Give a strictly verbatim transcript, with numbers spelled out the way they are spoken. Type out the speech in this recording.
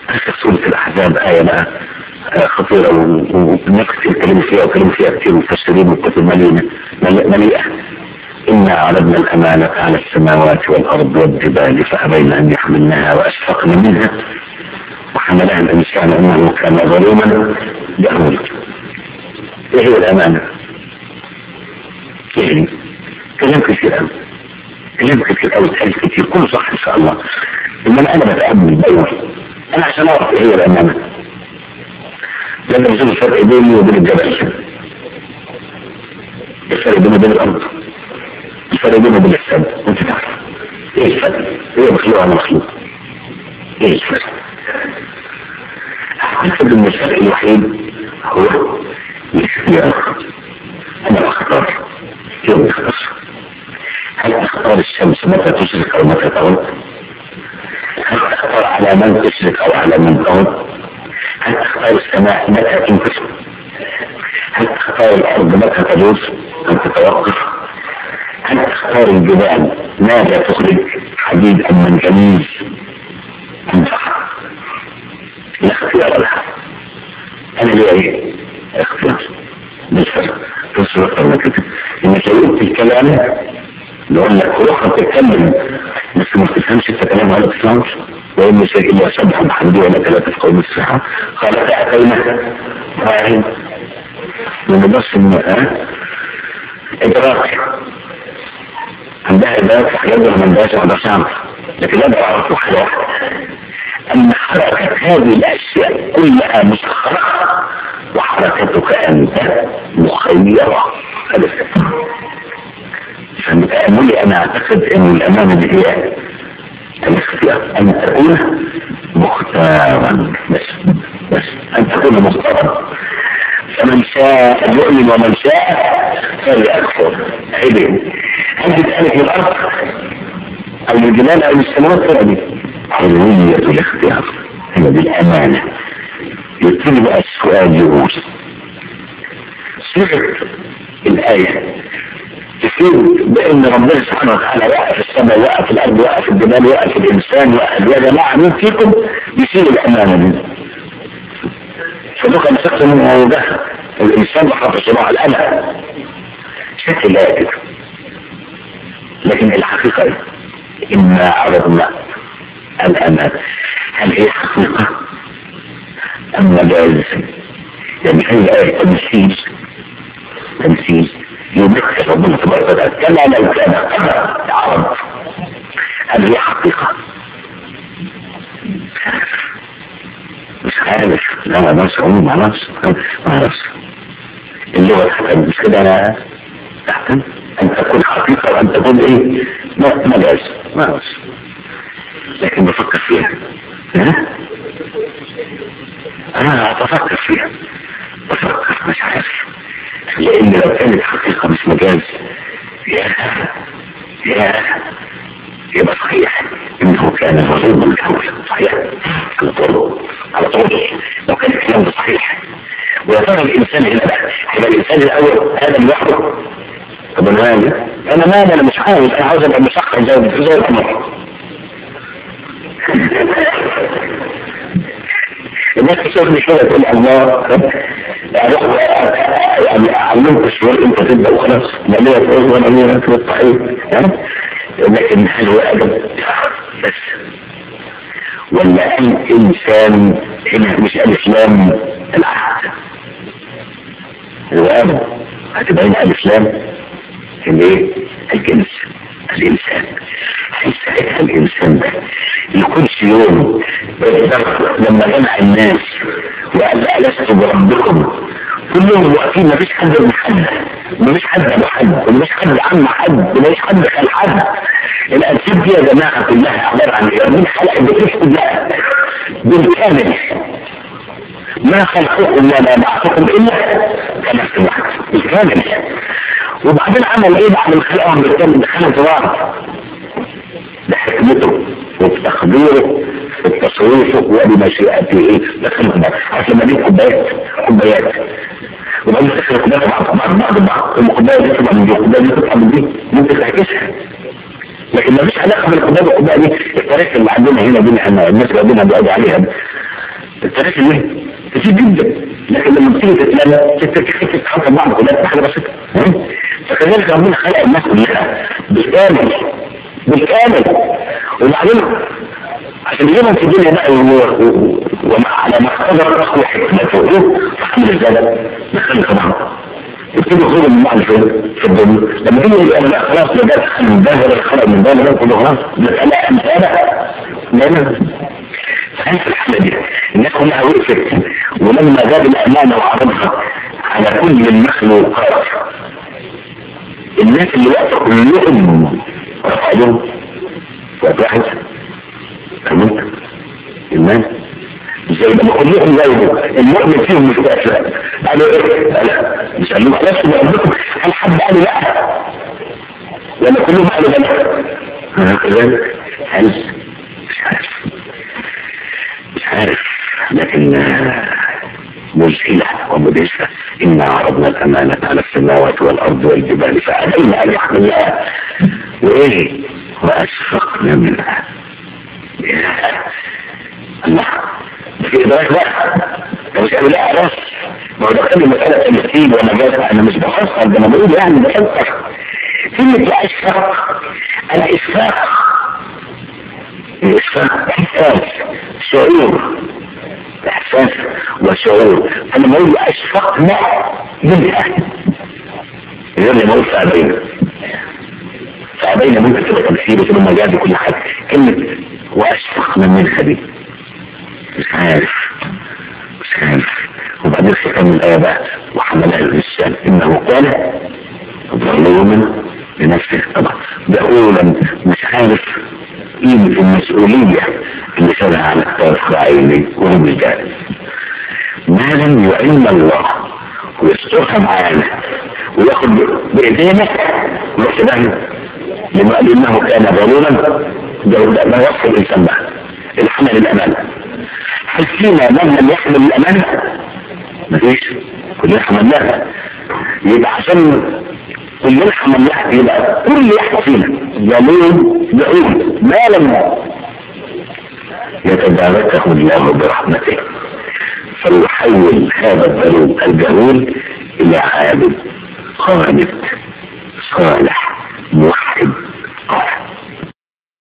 آخر سورة الأحزاب آية بقى خطيرة ونفس الكلام فيها وكلام فيها كتير مفسرين وكتب مليئة مليئة. إنا عرضنا الأمانة على السماوات والأرض والجبال فأبين أن يحملنها وأشفقن منها وحملها الإنسان إنه كان ظلوما جهولا. إيه هي الأمانة؟ يعني كلام كثير أوي كلام كثير أوي تحل كثير كله صح إن شاء الله. إنما أنا بتأمل دايما أنا عشان أعرف إيه هي الأمانة لازم أشوف الفرق بيني وبين الجبل، الفرق بيني وبين الأرض، الفرق بيني وبين السماء. أنت تعرف إيه الفرق؟ إيه مخلوق على مخلوق؟ إيه الفرق؟ أعتقد إن الفرق الوحيد هو الاختيار. أنا أختار يوم أختار هل أختار الشمس متى تشرق أو متى تغرب؟ هل أختار على من تشرق أو على من تغرب؟ هل أختار السماء متى تنكسر؟ هل أختار الأرض متى تجوز أن تتوقف؟ هل أختار الجبال ماذا تخرج حديد أم منجنيز أم صخر؟ لا اختيار لها. أنا ليه إيه؟ اختيار بالفرق تصل أكثر من كده. إنك لو قلت الكلام نقول لك روحها تتكلم بس ما تفهمش الكلام ولا تفهمش وإن مش إلا سبحا بحمدي ولا ثلاثة قوم الصحة قال فأتينا فاهم من بس الماء إدراك عندها إدراك حاجات من عندهاش عندها شعر لكن لا تعرفوا حاجة أن حركة هذه الأشياء كلها مسخرة وحركتك أنت مخيرة. هذا الفكرة. فمتأملي أنا أعتقد أن الأمانة دي هي الاختيار أن تكون مختارا بس بس أن تكون مختارا. فمن شاء يؤمن ومن شاء فليكفر. عيبين هل تسألك الأرض أو الجبال أو السماوات فردي حرية الاختيار هي بالأمانة. يبتدي بقى السؤال يقول صيغة الآية تفيد بأن ربنا سبحانه وتعالى وقف السماء وقف الأرض وقف الجبال وقف الإنسان وقف يا جماعة مين فيكم يسير الأمانة دي؟ فدوك مسكت من موضوعها الإنسان بحرف صباح الأمل شكل لا كده. لكن الحقيقة إيه؟ إنا عرضنا الأمانة هل هي حقيقة أم مجاز؟ يعني هي آية تمثيل تمثيل يمثل ربنا تبارك وتعالى كما لو كان عرض. هل هي حقيقة؟ مش عارف. لا ما نفس عموم ما نفس ما نفس اللغة تحتاج مش كده. أنا تحتاج أن تكون حقيقة وأن تكون إيه ما مجاز ما نفس. لكن بفكر فيها ها أنا أتفكر فيها بفكر مش عارف لأن لو كانت حقيقة مش مجاز يا يا يبقى صحيح إنه كان ظلوما جهولا. صحيح على طول على طول لو كان الكلام ده صحيح. ويا ترى الإنسان هنا بقى هيبقى الإنسان الأول هذا لوحده. طب أنا مالي أنا مالي أنا مش عاوز أنا عاوز أبقى مشخص زي زي الأمر. الناس تشوفني كده تقول الله يعني أعلمك الشعور أنت تبدأ وخلاص مالية تقول وأنا مالية تقول صحيح. لكن هل هو أدب بس ولا الإنسان هنا مش الإسلام العهد هو أدب هتبقى هنا الإسلام اللي الجنس الإنسان. هيساعدها الإنسان ده يكونش يوم لما جمع الناس وقال ألست بربكم كلهم واقفين مفيش حد من حد مفيش حد له حد ومفيش حد عم حد ومفيش حد خل حد. الأنساب دي يا جماعة كلها عبارة عن من خلق البكيس كلها بالكامل ما خلقكم ولا بعثكم إلا كنفس واحد بالكامل. وبعدين عمل ايه بعد ما خلقهم بالكامل دخلوا في بعض بحكمته وبتقديره وبتصويره وبمشيئته ايه دخلوا في بعض عشان ما دي كوبايات كوبايات وبعدين تخلق كوبايات بعض بعض بعض بعض الكوبايه دي تطلع من دي الكوبايه دي تطلع من دي ممكن تعكسها. لكن ما فيش علاقه بين الكوبايه والكوبايه دي. الطريقه اللي عندنا هنا دي احنا الناس اللي عندنا بيقعدوا عليها الثلاثة ليه؟ كتير جدا، لكن لما بتيجي تتلم تتكتك تتحط بعض كلها حاجة بسيطة. فكذلك ربنا خلق الناس كلها بالكامل بالكامل، وبعدين عشان يجيبهم في الدنيا بقى وعلى ما قدر رخوا حكمته فحمل الزلم نخلي طبعا يبتدوا يخرجوا من بعض في الدنيا. لما تيجي انا بقى خلاص بدأت من باهر الخلق من باهر ده كله خلاص مسألة مسألة لأنه فهي في الحالة دي الناس كلها وقفت، ولما جاب الأمانة وعرضها على كل المخلوقات الناس اللي وقفوا كلهم رفعوا وقفت فهمت الناس زي ما كلهم زيه المؤمن فيهم مش كافر. قالوا ايه؟ لا مش قالوا خلاص ربكم، هل حد قال لا ولا كلهم قالوا لا؟ كذلك هل مش عارف مش عارف لكن مذهلة ومدهشة. إنا عرضنا الأمانة على السماوات والأرض والجبال فأبين أن يحملنها وإيه وأشفقنا منها. الله في إدراك بقى لو مش قالوا لا بس ما هو دخل مسألة تمثيل ونجاسة. أنا مش بحصر ده أنا بقول يعني بحصر كلمة أشفق. الإشفاق الإشفاق إحساس شعور إحساس وشعور. أنا بقول أشفقنا منها غير لما أقول فأبينا فأبينا ممكن تبقى تمثيل وتبقى مجاز وكل حاجة. كلمة وأشفقنا منها دي مش عارف مش عارف. وبعدين ختم الآية بقى وحملها الإنسان إنه كان ظلوما لنفسه. طبعا بقولا مش عارف قيمة المسؤولية اللي شالها على الطرف عيني وهو مش جاهز. ما لم يعلم الله ويسترها معانا وياخد بإيدينا ويحسبها لما قال إنه كان ظلوما. ده ما يوصل الإنسان بقى الحمل الأمانة. هل فينا من لم يحمل الأمانة؟ مفيش، كلنا حملناها. يبقى عشان كلنا حملناها يبقى كل واحد فينا ظلوم جهول ما لم يتداركه الله برحمته فيحول هذا الظلوم الجهول إلى عابد قانت صالح